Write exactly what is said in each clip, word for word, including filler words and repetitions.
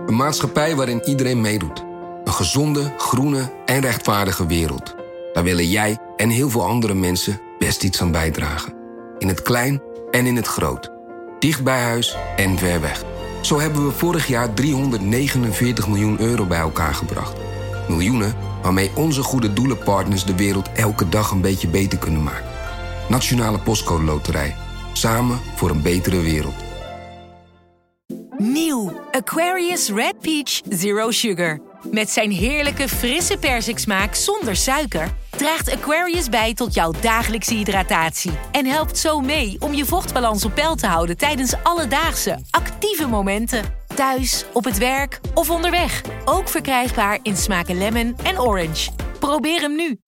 Een maatschappij waarin iedereen meedoet. Een gezonde, groene en rechtvaardige wereld. Daar willen jij en heel veel andere mensen best iets aan bijdragen. In het klein en in het groot. Dicht bij huis en ver weg. Zo hebben we vorig jaar driehonderdnegenenveertig miljoen euro bij elkaar gebracht. Miljoenen waarmee onze goede doelenpartners de wereld elke dag een beetje beter kunnen maken. Nationale Postcode Loterij. Samen voor een betere wereld. Nieuw Aquarius Red Peach Zero Sugar. Met zijn heerlijke frisse persiksmaak zonder suiker draagt Aquarius bij tot jouw dagelijkse hydratatie. En helpt zo mee om je vochtbalans op peil te houden tijdens alledaagse, actieve momenten. Thuis, op het werk of onderweg. Ook verkrijgbaar in smaken lemon en orange. Probeer hem nu.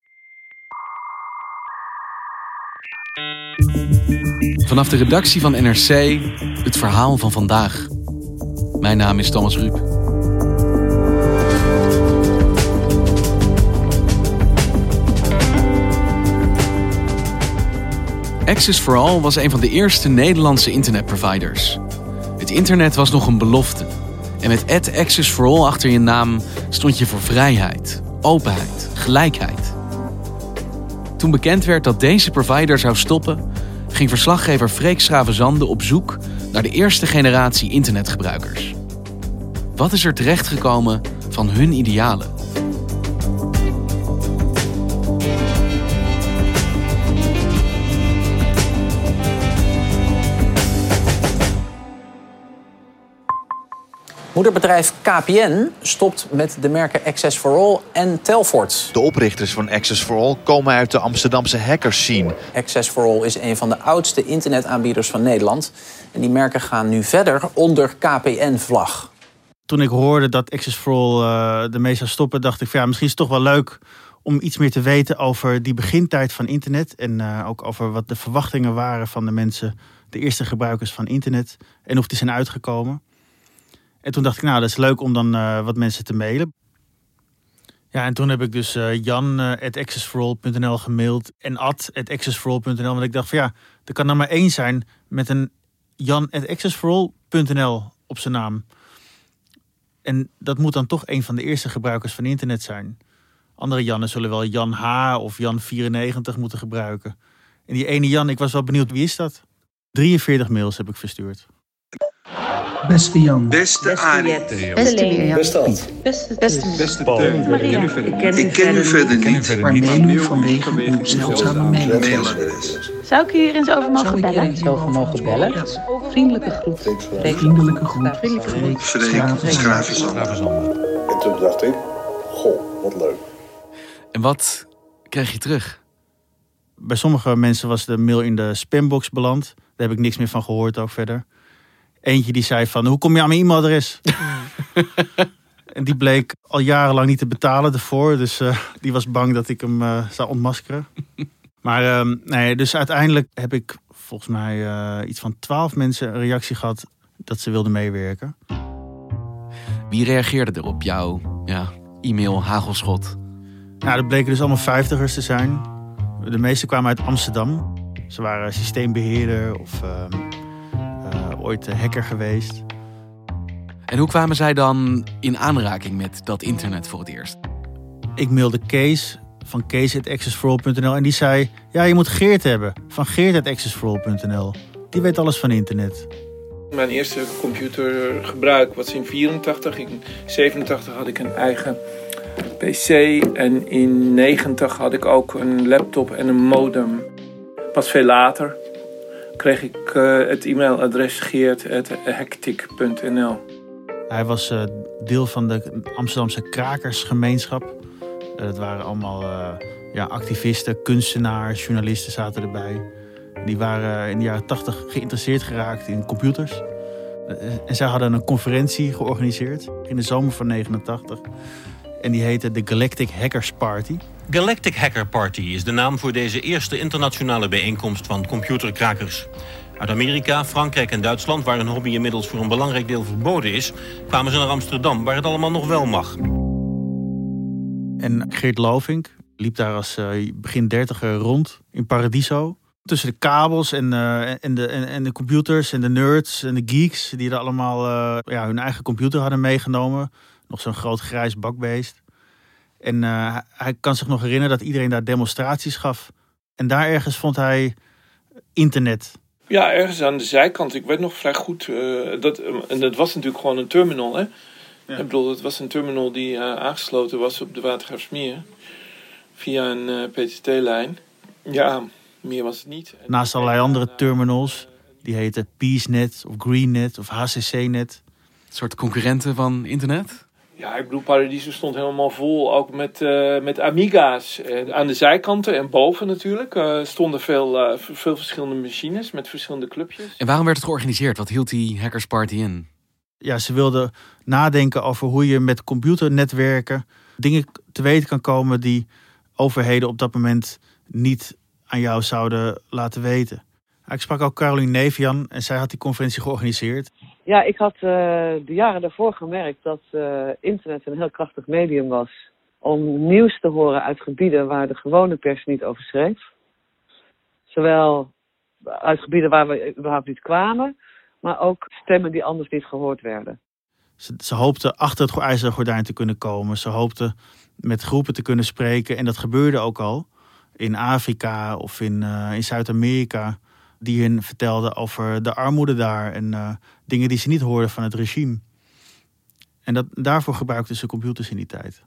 Vanaf de redactie van N R C, het verhaal van vandaag. Mijn naam is Thomas Ruip. Access for All was een van de eerste Nederlandse internetproviders. Het internet was nog een belofte. En met at Access for All achter je naam stond je voor vrijheid, openheid, gelijkheid. Toen bekend werd dat deze provider zou stoppen, ging verslaggever Freek Schravenzande op zoek naar de eerste generatie internetgebruikers. Wat is er terechtgekomen van hun idealen? Moederbedrijf K P N stopt met de merken Access for All en Telfort. De oprichters van Access for All komen uit de Amsterdamse hackerscene. Access for All is een van de oudste internetaanbieders van Nederland. En die merken gaan nu verder onder K P N-vlag. Toen ik hoorde dat Access for All uh, ermee zou stoppen, dacht ik van ja, misschien is het toch wel leuk om iets meer te weten over die begintijd van internet. En uh, ook over wat de verwachtingen waren van de mensen, de eerste gebruikers van internet. En of die zijn uitgekomen. En toen dacht ik, nou, dat is leuk om dan uh, wat mensen te mailen. Ja, en toen heb ik dus uh, jan at access for all punt n l gemaild en ad at access for all punt n l. Want ik dacht van ja, er kan er maar één zijn met een jan at access for all punt n l op zijn naam. En dat moet dan toch een van de eerste gebruikers van internet zijn. Andere Jannen zullen wel Jan H. of Jan vierennegentig moeten gebruiken. En die ene Jan, ik was wel benieuwd, wie is dat? drieënveertig mails heb ik verstuurd. Beste Jan. Beste Arie. Beste Mirjam. Beste Ad. Beste Beste Beste Teun. Maria. Ik ken u verder niet. Maar mail u vanwege uw zeldzame mailadres. Zou ik u hier eens over mogen bellen? Zou ik mogen bellen? Vriendelijke groet. Vriendelijke groet. Freek Schravenzande. En toen dacht ik, goh, wat leuk. En wat kreeg je terug? Bij sommige mensen was de mail in de spambox beland. Daar heb ik niks meer van gehoord ook verder. Eentje die zei van, hoe kom je aan mijn e-mailadres? En die bleek al jarenlang niet te betalen ervoor. Dus uh, die was bang dat ik hem uh, zou ontmaskeren. Maar uh, nee, dus uiteindelijk heb ik volgens mij uh, iets van twaalf mensen een reactie gehad dat ze wilden meewerken. Wie reageerde er op jouw ja, e-mail hagelschot? Nou, dat bleken dus allemaal vijftigers te zijn. De meeste kwamen uit Amsterdam. Ze waren systeembeheerder of uh, uh, ooit hacker geweest. En hoe kwamen zij dan in aanraking met dat internet voor het eerst? Ik mailde Kees van kees at access for all punt n l en die zei, ja, je moet Geert hebben van geert at access for all punt n l. Die weet alles van internet. Mijn eerste computergebruik was in vierentachtig. In zevenentachtig had ik een eigen P C en in negentig had ik ook een laptop en een modem. Pas veel later kreeg ik uh, het e-mailadres geert at hectic punt n l. Hij was uh, deel van de Amsterdamse krakersgemeenschap. Uh, dat waren allemaal uh, ja, activisten, kunstenaars, journalisten zaten erbij. Die waren uh, in de jaren tachtig geïnteresseerd geraakt in computers. Uh, en zij hadden een conferentie georganiseerd in de zomer van negenentachtig. En die heette de Galactic Hackers Party. Galactic Hacker Party is de naam voor deze eerste internationale bijeenkomst van computerkrakers. Uit Amerika, Frankrijk en Duitsland, waar een hobby inmiddels voor een belangrijk deel verboden is, kwamen ze naar Amsterdam, waar het allemaal nog wel mag. En Geert Lovink liep daar als uh, begin dertiger rond in Paradiso. Tussen de kabels en, uh, en, de, en, en de computers en de nerds en de geeks... die er allemaal uh, ja, hun eigen computer hadden meegenomen. Nog zo'n groot grijs bakbeest. En uh, hij kan zich nog herinneren dat iedereen daar demonstraties gaf. En daar ergens vond hij internet. Ja, ergens aan de zijkant. Ik weet nog vrij goed. Uh, dat, en dat was natuurlijk gewoon een terminal, hè? Ja. Ik bedoel, het was een terminal die uh, aangesloten was op de Watergraafsmeer. Via een uh, P T T-lijn. Ja, meer was het niet. Naast allerlei andere terminals. Die heten PeaceNet of GreenNet of H C C-net. Een soort concurrenten van internet? Ja, ik bedoel, Paradiso stond helemaal vol. Ook met, uh, met Amiga's. Uh, aan de zijkanten en boven natuurlijk. Uh, stonden veel, uh, veel verschillende machines met verschillende clubjes. En waarom werd het georganiseerd? Wat hield die hackersparty in? Ja, ze wilden nadenken over hoe je met computernetwerken dingen te weten kan komen die overheden op dat moment niet aan jou zouden laten weten. Ik sprak ook Caroline Nevian en zij had die conferentie georganiseerd. Ja, ik had uh, de jaren daarvoor gemerkt dat uh, internet een heel krachtig medium was om nieuws te horen uit gebieden waar de gewone pers niet over schreef. Zowel uit gebieden waar we überhaupt niet kwamen, maar ook stemmen die anders niet gehoord werden. Ze, ze hoopten achter het ijzeren gordijn te kunnen komen. Ze hoopten met groepen te kunnen spreken. En dat gebeurde ook al in Afrika of in, uh, in Zuid-Amerika. Die hen vertelden over de armoede daar en uh, dingen die ze niet hoorden van het regime. En dat, daarvoor gebruikten ze computers in die tijd.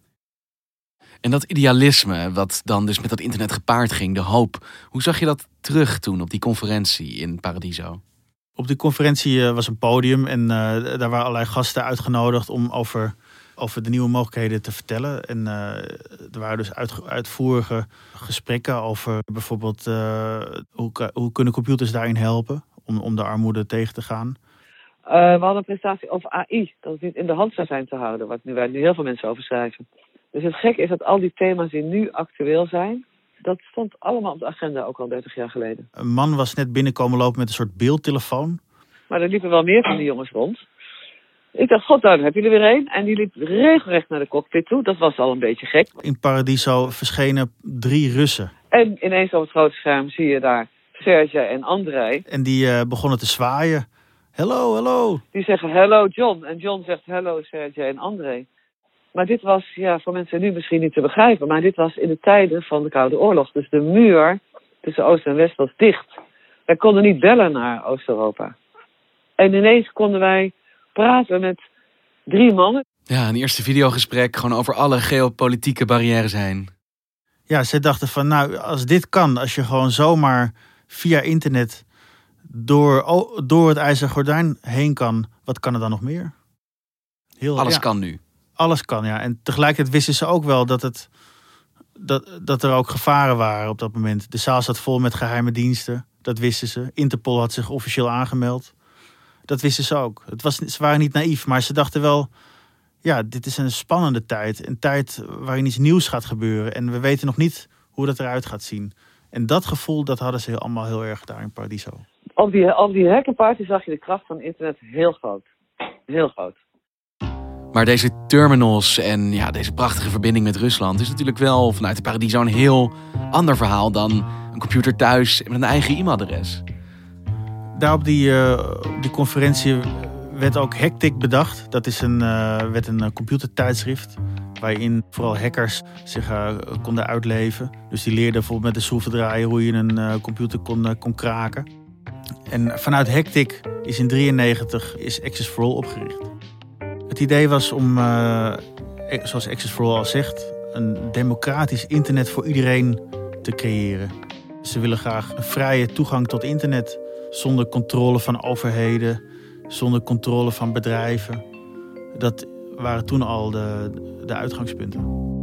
En dat idealisme, wat dan dus met dat internet gepaard ging, de hoop. Hoe zag je dat terug toen op die conferentie in Paradiso? Op die conferentie uh, was een podium en uh, daar waren allerlei gasten uitgenodigd om over, over de nieuwe mogelijkheden te vertellen. En uh, er waren dus uit, uitvoerige gesprekken over bijvoorbeeld uh, hoe, hoe kunnen computers daarin helpen om, om de armoede tegen te gaan. Uh, we hadden een presentatie over A I, dat het niet in de hand zou zijn te houden, wat nu, waar nu heel veel mensen over schrijven. Dus het gekke is dat al die thema's die nu actueel zijn, dat stond allemaal op de agenda ook al dertig jaar geleden. Een man was net binnenkomen lopen met een soort beeldtelefoon. Maar er liepen wel meer van die jongens rond. Ik dacht, god, daar heb je er weer een. En die liep regelrecht naar de cockpit toe. Dat was al een beetje gek. In Paradiso verschenen drie Russen. En ineens op het grote scherm zie je daar Sergej en Andrei. En die uh, begonnen te zwaaien. Hello, hello. Die zeggen hello John. En John zegt hello Sergej en Andrei. Maar dit was ja, voor mensen nu misschien niet te begrijpen. Maar dit was in de tijden van de Koude Oorlog. Dus de muur tussen Oost en West was dicht. Wij konden niet bellen naar Oost-Europa. En ineens konden wij praten met drie mannen. Ja, een eerste videogesprek gewoon over alle geopolitieke barrières heen. Ja, ze dachten van nou, als dit kan, als je gewoon zomaar via internet door, door het ijzeren gordijn heen kan, wat kan er dan nog meer? Heel, Alles ja, kan nu. Alles kan, ja. En tegelijkertijd wisten ze ook wel dat, het, dat, dat er ook gevaren waren op dat moment. De zaal zat vol met geheime diensten, dat wisten ze. Interpol had zich officieel aangemeld. Dat wisten ze ook. Het was, ze waren niet naïef, maar ze dachten wel, ja, dit is een spannende tijd. Een tijd waarin iets nieuws gaat gebeuren. En we weten nog niet hoe dat eruit gaat zien. En dat gevoel, dat hadden ze heel, allemaal heel erg daar in Paradiso. Op die, op die hackerparty zag je de kracht van internet heel groot. Heel groot. Maar deze terminals en ja, deze prachtige verbinding met Rusland is natuurlijk wel vanuit de Paradiso een heel ander verhaal dan een computer thuis met een eigen e-mailadres. Daar op die, uh, op die conferentie werd ook Hectic bedacht. Dat is een, uh, werd een uh, computertijdschrift waarin vooral hackers zich uh, konden uitleven. Dus die leerden bijvoorbeeld met de schroevendraaier hoe je een uh, computer kon, uh, kon kraken. En vanuit Hectic is in negentien drieënnegentig is Access for All opgericht. Het idee was om, uh, zoals Access for All al zegt, een democratisch internet voor iedereen te creëren. Ze willen graag een vrije toegang tot internet, zonder controle van overheden, zonder controle van bedrijven. Dat waren toen al de, de uitgangspunten.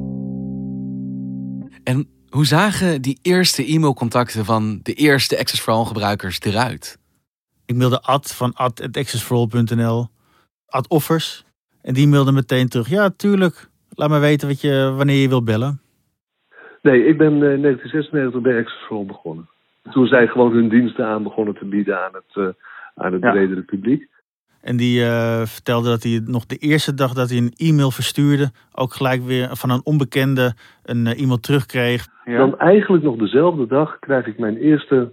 En hoe zagen die eerste e-mailcontacten van de eerste Access for All gebruikers eruit? Ik mailde Ad van ad at access for all punt n l, Ad Offers. En die mailde meteen terug. Ja, tuurlijk. Laat me weten wat je, wanneer je wilt bellen. Nee, ik ben in negentien zesennegentig bij Access for All begonnen. Toen zij gewoon hun diensten aan begonnen te bieden aan het, uh, aan het ja. bredere publiek. En die uh, vertelde dat hij nog de eerste dag dat hij een e-mail verstuurde, ook gelijk weer van een onbekende een uh, e-mail terugkreeg. Ja. Dan eigenlijk nog dezelfde dag krijg ik mijn eerste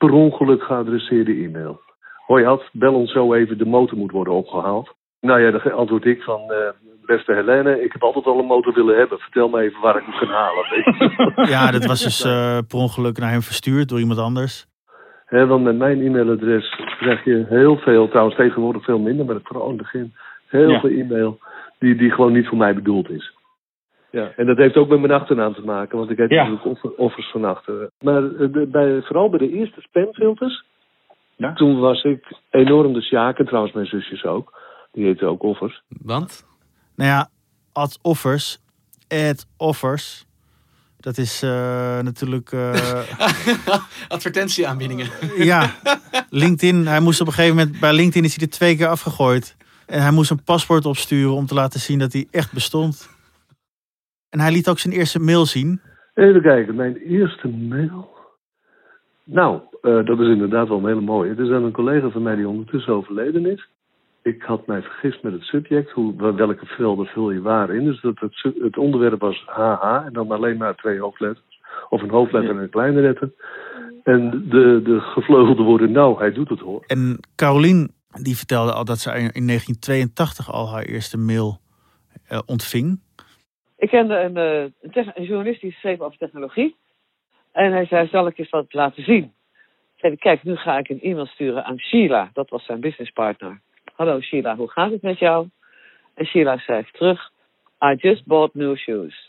per ongeluk geadresseerde e-mail. Hoi Ad, bel ons zo even, de motor moet worden opgehaald. Nou ja, dan antwoord ik van, uh, beste Helene, ik heb altijd al een motor willen hebben. Vertel me even waar ik hem kan halen. Ja, dat was dus uh, per ongeluk naar hem verstuurd door iemand anders. He, want met mijn e-mailadres krijg je heel veel, trouwens tegenwoordig veel minder, maar vooral in het begin, heel ja. veel e-mail die, die gewoon niet voor mij bedoeld is. Ja, en dat heeft ook met mijn achternaam te maken, want ik heb ja. natuurlijk offers van achteren. Maar de, bij, vooral bij de eerste spamfilters, ja. toen was ik enorm de sjaak, en trouwens mijn zusjes ook, die heten ook offers. Want? Nou ja, ad offers, ad offers, dat is uh, natuurlijk... Uh... Advertentieaanbiedingen. Ja, LinkedIn, hij moest op een gegeven moment, bij LinkedIn is hij er twee keer afgegooid. En hij moest een paspoort opsturen om te laten zien dat hij echt bestond. En hij liet ook zijn eerste mail zien. Even kijken, mijn eerste mail. Nou, uh, dat is inderdaad wel een hele mooie. Er is dan een collega van mij die ondertussen overleden is. Ik had mij vergist met het subject, hoe, welke velden vul je waar in. Dus dat het, het onderwerp was H H en dan alleen maar twee hoofdletters. Of een hoofdletter ja. en een kleine letter. En de, de gevleugelde woorden, nou, hij doet het hoor. En Carolien, die vertelde al dat ze in negentien tweeëntachtig al haar eerste mail uh, ontving. Ik kende een, uh, een, te- een journalist die schreef over technologie. En hij zei, zal ik eens wat laten zien? Ik zei, kijk, nu ga ik een e-mail sturen aan Sheila. Dat was zijn businesspartner. Hallo Sheila, hoe gaat het met jou? En Sheila schrijft terug, I just bought new shoes.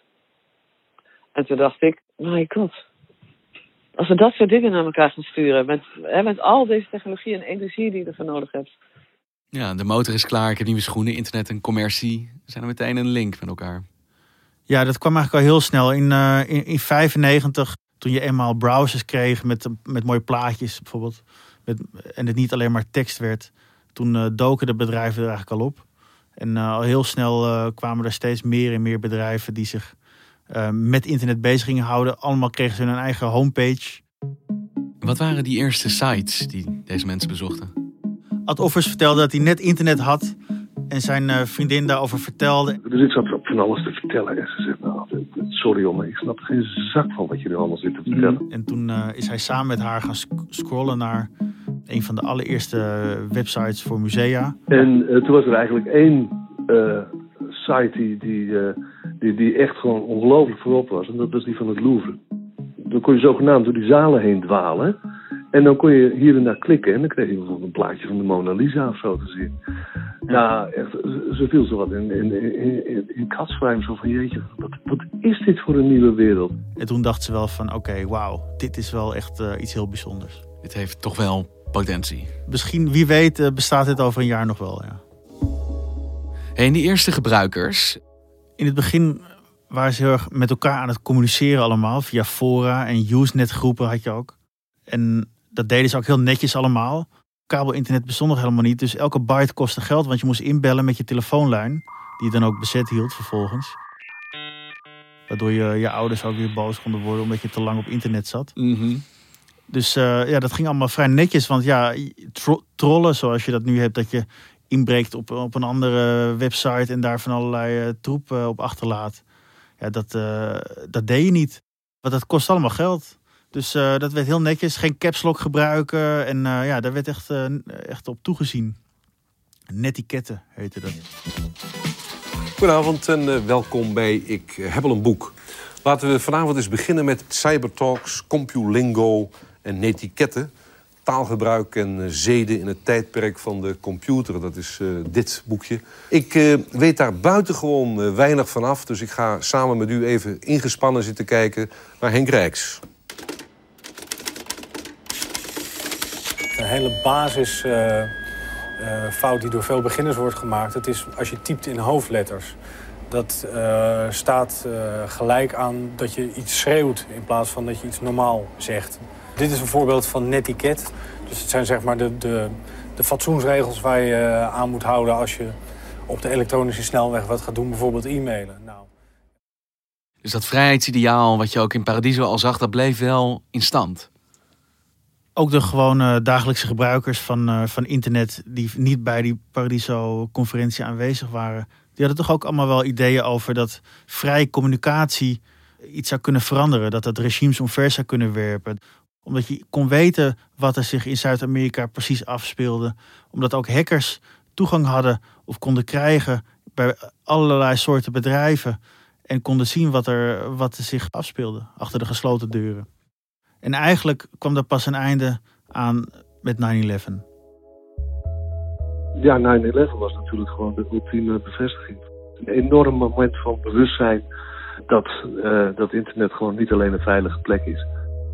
En toen dacht ik, my god. Als we dat soort dingen naar elkaar gaan sturen, met, hè, met al deze technologie en energie die je ervoor nodig hebt. Ja, de motor is klaar, ik heb nieuwe schoenen, internet en commercie. Er zijn er meteen een link met elkaar. Ja, dat kwam eigenlijk al heel snel. In uh, in, in vijfennegentig, toen je eenmaal browsers kreeg met, met mooie plaatjes bijvoorbeeld. Met, en het niet alleen maar tekst werd. Toen uh, doken de bedrijven er eigenlijk al op. En uh, al heel snel uh, kwamen er steeds meer en meer bedrijven die zich uh, met internet bezig gingen houden. Allemaal kregen ze hun eigen homepage. Wat waren die eerste sites die deze mensen bezochten? Ad Offers vertelde dat hij net internet had en zijn uh, vriendin daarover vertelde. Dus ik zat van alles te vertellen. En ze zegt, nou, sorry jongen, ik snap er geen zak van wat je nu allemaal zit te vertellen. En toen uh, is hij samen met haar gaan sc- scrollen naar een van de allereerste websites voor musea. En uh, toen was er eigenlijk één uh, site die, die, uh, die, die echt gewoon ongelooflijk voorop was. En dat was die van het Louvre. Dan kon je zogenaamd door die zalen heen dwalen. En dan kon je hier en daar klikken. En dan kreeg je bijvoorbeeld een plaatje van de Mona Lisa of zo te zien. Ja, nou, echt, ze viel zo wat in, in, in, in, in katsvrijm. Zo van, jeetje, wat, wat is dit voor een nieuwe wereld? En toen dacht ze wel van, oké, okay, wauw, dit is wel echt uh, iets heel bijzonders. Dit heeft toch wel potentie. Misschien, wie weet, uh, bestaat dit over een jaar nog wel, ja. Hey, en die eerste gebruikers? In het begin waren ze heel erg met elkaar aan het communiceren allemaal. Via fora en Usenet groepen had je ook. En dat deden ze ook heel netjes allemaal. Kabelinternet bestond nog helemaal niet. Dus elke byte kostte geld, want je moest inbellen met je telefoonlijn. Die je dan ook bezet hield vervolgens. Waardoor je, je ouders ook weer boos konden worden omdat je te lang op internet zat. Mm-hmm. Dus uh, ja, dat ging allemaal vrij netjes. Want ja, tro- trollen zoals je dat nu hebt, dat je inbreekt op, op een andere website en daar van allerlei uh, troep uh, op achterlaat. Ja, dat, uh, dat deed je niet. Want dat kost allemaal geld. Dus uh, dat werd heel netjes. Geen caps lock gebruiken. En uh, ja, daar werd echt, uh, echt op toegezien. Netiketten heette dat. Goedenavond en uh, welkom bij Ik heb al een boek. Laten we vanavond eens beginnen met cybertalks, compulingo en netiketten. Taalgebruik en uh, zeden in het tijdperk van de computer. Dat is uh, dit boekje. Ik uh, weet daar buitengewoon uh, weinig van af. Dus ik ga samen met u even ingespannen zitten kijken naar Henk Rijks. Een hele basis uh, uh, fout die door veel beginners wordt gemaakt. Het is als je typt in hoofdletters. Dat uh, staat uh, gelijk aan dat je iets schreeuwt in plaats van dat je iets normaal zegt. Dit is een voorbeeld van netiquette. Dus het zijn zeg maar de, de, de fatsoensregels waar je uh, aan moet houden als je op de elektronische snelweg wat gaat doen. Bijvoorbeeld e-mailen. Nou. Dus dat vrijheidsideaal wat je ook in Paradiso al zag, dat bleef wel in stand. Ook de gewone dagelijkse gebruikers van, uh, van internet die niet bij die Paradiso-conferentie aanwezig waren, die hadden toch ook allemaal wel ideeën over dat vrije communicatie iets zou kunnen veranderen. Dat dat regimes omver zou kunnen werpen. Omdat je kon weten wat er zich in Zuid-Amerika precies afspeelde. Omdat ook hackers toegang hadden of konden krijgen bij allerlei soorten bedrijven. En konden zien wat er, wat er zich afspeelde achter de gesloten deuren. En eigenlijk kwam er pas een einde aan met nine eleven. Ja, nine eleven was natuurlijk gewoon de ultieme bevestiging. Een enorm moment van bewustzijn dat, uh, dat internet gewoon niet alleen een veilige plek is.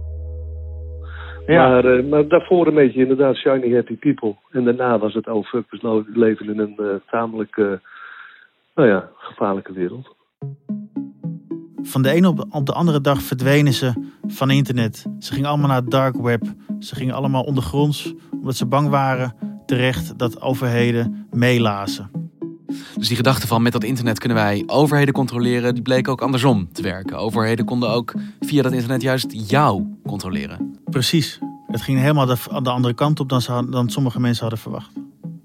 Ja. Maar, uh, maar daarvoor een beetje inderdaad shiny happy people. En daarna was het oh fuck, we leven in een uh, tamelijk uh, nou ja, gevaarlijke wereld. Van de ene op de, op de andere dag verdwenen ze van internet. Ze gingen allemaal naar het dark web. Ze gingen allemaal ondergronds, omdat ze bang waren terecht dat overheden meelazen. Dus die gedachte van met dat internet kunnen wij overheden controleren, die bleek ook andersom te werken. Overheden konden ook via dat internet juist jou controleren. Precies. Het ging helemaal de, de andere kant op dan, ze, dan sommige mensen hadden verwacht.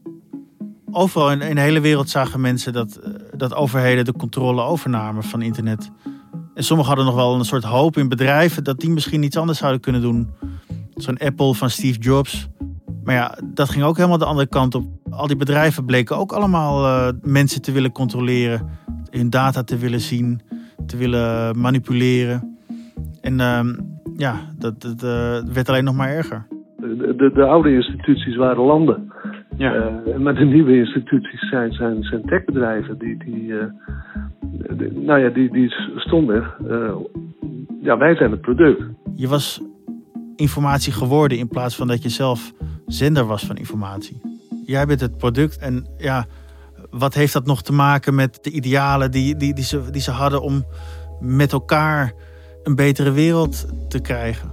Overal in, in de hele wereld zagen mensen dat, dat overheden de controle overnamen van internet. En sommigen hadden nog wel een soort hoop in bedrijven dat die misschien iets anders zouden kunnen doen. Zo'n Apple van Steve Jobs. Maar ja, dat ging ook helemaal de andere kant op. Al die bedrijven bleken ook allemaal uh, mensen te willen controleren. Hun data te willen zien. Te willen manipuleren. En uh, ja, dat, dat uh, werd alleen nog maar erger. De, de, de oude instituties waren landen. Ja. Uh, maar de nieuwe instituties zijn, zijn, zijn techbedrijven. Die, die, uh, die, nou ja, die, die stonden. Uh, ja, wij zijn het product. Je was informatie geworden in plaats van dat je zelf zender was van informatie. Jij bent het product en ja, wat heeft dat nog te maken met de idealen die, die, die, ze, die ze hadden om met elkaar een betere wereld te krijgen?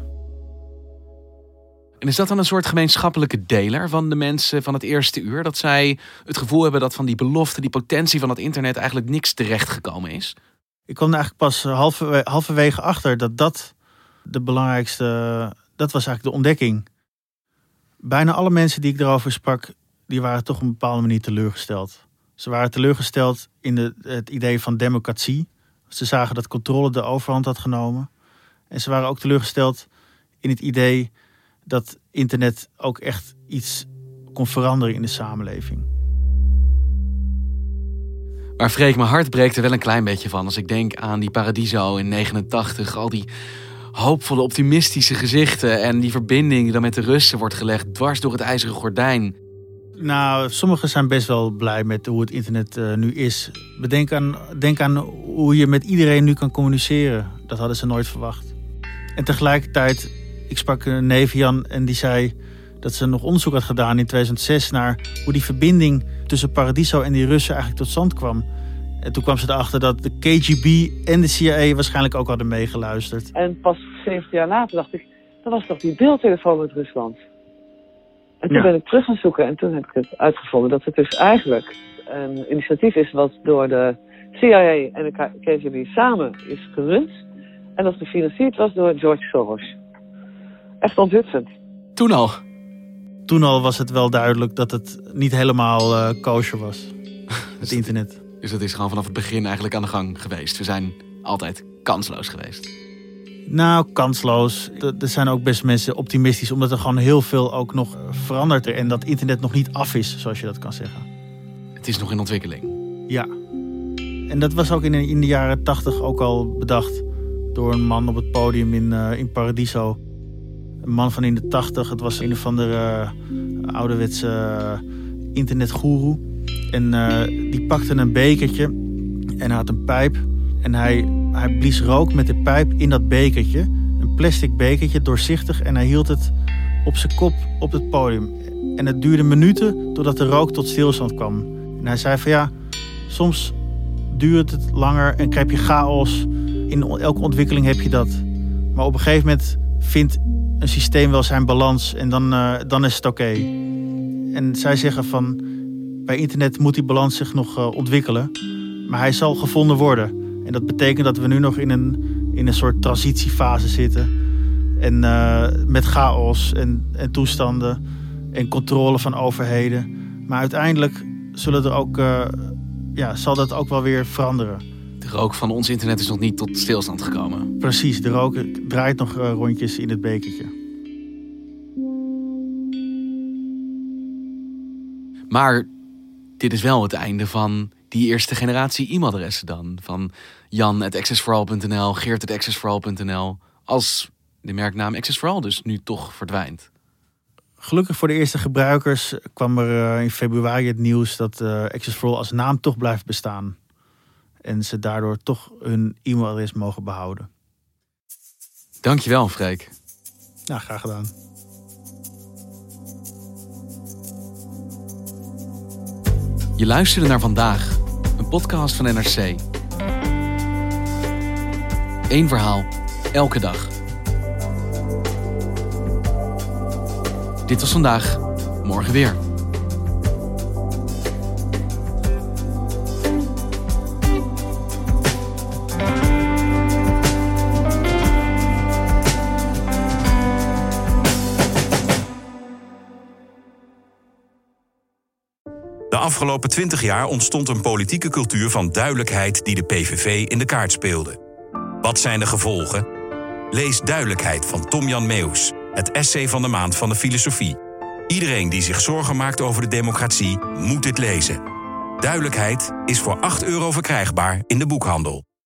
En is dat dan een soort gemeenschappelijke deler van de mensen van het eerste uur? Dat zij het gevoel hebben dat van die belofte, die potentie van het internet eigenlijk niks terechtgekomen is? Ik kwam er eigenlijk pas halverwege, halverwege achter dat dat de belangrijkste, dat was eigenlijk de ontdekking. Bijna alle mensen die ik erover sprak, die waren toch op een bepaalde manier teleurgesteld. Ze waren teleurgesteld in de, het idee van democratie. Ze zagen dat controle de overhand had genomen. En ze waren ook teleurgesteld in het idee dat internet ook echt iets kon veranderen in de samenleving. Maar Freek, mijn hart breekt er wel een klein beetje van als ik denk aan die Paradiso in negenentachtig. Al die hoopvolle, optimistische gezichten en die verbinding die dan met de Russen wordt gelegd dwars door het ijzeren gordijn. Nou, sommigen zijn best wel blij met hoe het internet uh, nu is. Bedenk aan, denk aan hoe je met iedereen nu kan communiceren. Dat hadden ze nooit verwacht. En tegelijkertijd, ik sprak een neef Jan en die zei dat ze nog onderzoek had gedaan in tweeduizend zes naar hoe die verbinding tussen Paradiso en die Russen eigenlijk tot stand kwam. En toen kwam ze erachter dat de K G B en de C I A waarschijnlijk ook hadden meegeluisterd. En pas zeventig jaar later dacht ik, dat was toch die beeldtelefoon met Rusland? En toen ja. ben ik terug gaan zoeken en toen heb ik het uitgevonden dat het dus eigenlijk een initiatief is wat door de C I A en de K G B samen is gerund. En dat gefinancierd was door George Soros. Echt onthutsend. Toen al? Toen al was het wel duidelijk dat het niet helemaal uh, kosher was. Het internet. Dus dat is gewoon vanaf het begin eigenlijk aan de gang geweest. We zijn altijd kansloos geweest. Nou, kansloos. Er zijn ook best mensen optimistisch, omdat er gewoon heel veel ook nog verandert er. En dat internet nog niet af is, zoals je dat kan zeggen. Het is nog in ontwikkeling. Ja. En dat was ook in, in de jaren tachtig ook al bedacht door een man op het podium in, uh, in Paradiso. Een man van in de tachtig. Het was een of andere uh, ouderwetse uh, internetgoeroe. En uh, die pakte een bekertje en hij had een pijp. En hij, hij blies rook met de pijp in dat bekertje. Een plastic bekertje, doorzichtig. En hij hield het op zijn kop op het podium. En het duurde minuten totdat de rook tot stilstand kwam. En hij zei van ja, soms duurt het langer en krijg je chaos. In elke ontwikkeling heb je dat. Maar op een gegeven moment vindt een systeem wel zijn balans en dan, uh, dan is het oké. Okay. En zij zeggen van, bij internet moet die balans zich nog uh, ontwikkelen. Maar hij zal gevonden worden. En dat betekent dat we nu nog in een, in een soort transitiefase zitten. En uh, met chaos en, en toestanden en controle van overheden. Maar uiteindelijk zullen er ook, uh, ja, zal dat ook wel weer veranderen. De rook van ons internet is nog niet tot stilstand gekomen. Precies, de rook draait nog uh, rondjes in het bekertje. Maar dit is wel het einde van die eerste generatie e-mailadressen dan. Van jan at access for all punt n l, geert at access for all punt n l. Als de merknaam Access for All dus nu toch verdwijnt. Gelukkig voor de eerste gebruikers kwam er in februari het nieuws dat uh, Access for All als naam toch blijft bestaan. En ze daardoor toch hun e-mailadres mogen behouden. Dankjewel, Freek. Ja, graag gedaan. Je luisterde naar Vandaag, een podcast van N R C. Eén verhaal, elke dag. Dit was Vandaag, morgen weer. De afgelopen twintig jaar ontstond een politieke cultuur van duidelijkheid die de P V V in de kaart speelde. Wat zijn de gevolgen? Lees Duidelijkheid van Tom-Jan Meeuws, het essay van de maand van de filosofie. Iedereen die zich zorgen maakt over de democratie moet dit lezen. Duidelijkheid is voor acht euro verkrijgbaar in de boekhandel.